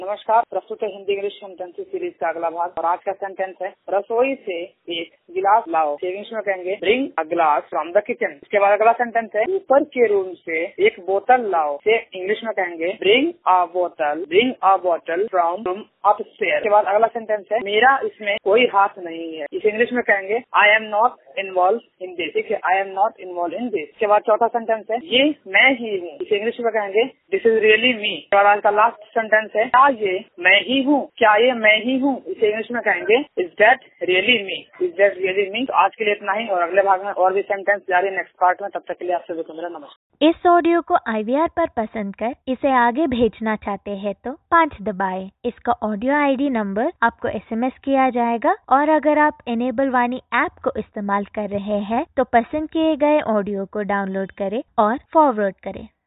नमस्कार, प्रस्तुत है हिंदी इंग्लिश सेंटेंसेस सीरीज का अगला भाग। और आज का सेंटेंस है, रसोई से एक गिलास लाओ। इंग्लिश में कहेंगे bring a glass from the kitchen. इसके बाद अगला सेंटेंस है, ऊपर के रूम से एक बोतल लाओ। से इंग्लिश में कहेंगे ब्रिंग अ बोतल फ्रॉम रूम अपस्टेयर। इसके बाद अगला सेंटेंस है, मेरा इसमें कोई हाथ नहीं है। इसे इंग्लिश में कहेंगे I am not involve in this. ठीक है, I am not involve in this. इसके बाद चौथा सेंटेंस है, ये मैं ही हूँ। इसे इंग्लिश में कहेंगे दिस इज रियली मी। इसके बाद आज का लास्ट सेंटेंस है, क्या ये मैं ही हूँ? क्या ये मैं ही हूँ? इसे इंग्लिश में कहेंगे is that really me? Is that really me? तो आज के लिए इतना ही, और अगले भाग में और भी सेंटेंस जारी नेक्स्ट पार्ट में। तब तक के लिए आपसे मेरा नमस्कार। इस ऑडियो को IVR पर पसंद कर इसे आगे भेजना चाहते हैं तो 5 दबाएं। इसका ऑडियो ID नंबर आपको SMS किया जाएगा। और अगर आप इनेबल वाणी ऐप को इस्तेमाल कर रहे हैं तो पसंद किए गए ऑडियो को डाउनलोड करें और फॉरवर्ड करें।